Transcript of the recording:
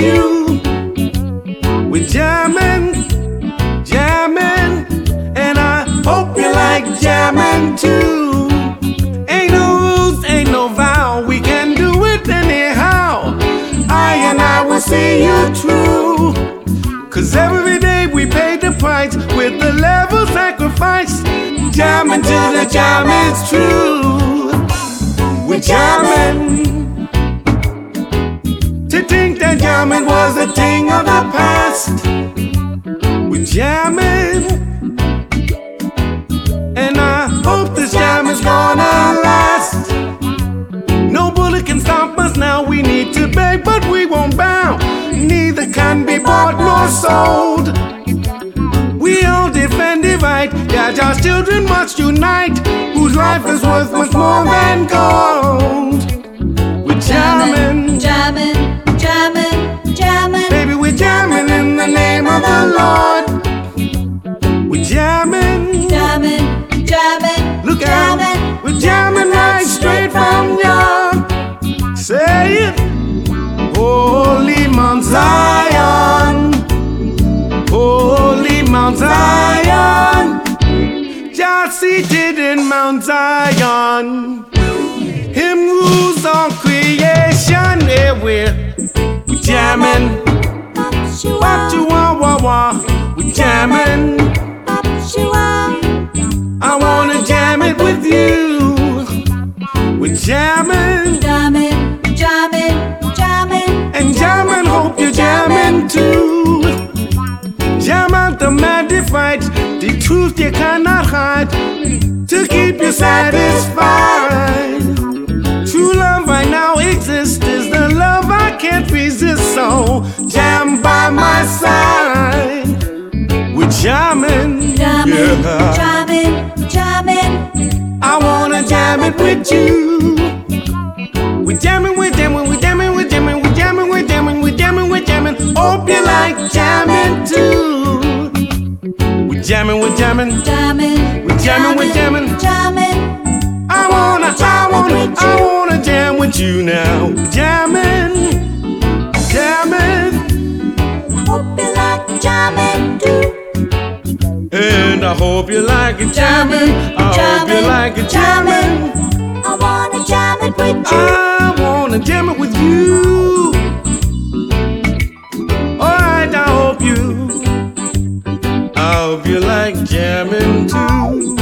you. We're jamming, jamming, and I hope you like jamming too. Ain't no rules, ain't no vow, we can do it anyhow. I will see you through. 'Cause every day we pay the price with the level sacrifice. Jamming till the jam is true. We're jamming. To think that jamming was a thing of the past. We're jamming, and I hope this jam is gonna last. No bullet can stop us now. We need to beg, but we won't bow. Neither can be bought nor sold. We all defend the right that our children must unite, whose life is worth much more than gold. We're jamming, jamming, jamming, jamming. Baby, we're jamming in the name of the Lord. We're jamming, jamming, jamming. Look jamming, out, we're jamming right straight from ya. Say it. Holy Mount Zion, Holy Mount Zion, just seated in Mount Zion. Him rules on creation. Yeah, we're jamming. What you want, we're jamming. I wanna jam it with you. We're jamming, jamming, jamming, jamming, and jamming, hope you're jamming too. Jam out the magnified, the truth you cannot hide, to keep you satisfied. True love right now exists, is the love I can't resist, so jam by my side. We're jamming, jamming, yeah. jamming, jamming. I wanna jam it with you. We're jamming, we're jamming, we're jamming, we're jamming, we're jamming, we're jamming, we're jamming, we're jamming. Hope you like jamming too. We're jamming, we're jamming, jamming, we're jamming, we're jamming, jamming. I wanna jam with you now. Jamming, jamming, hope you like jamming too. and I hope you like it jamming. I hope you like it jamming. I wanna jam it with you. I wanna jam it with you. Alright, I hope you like jamming too.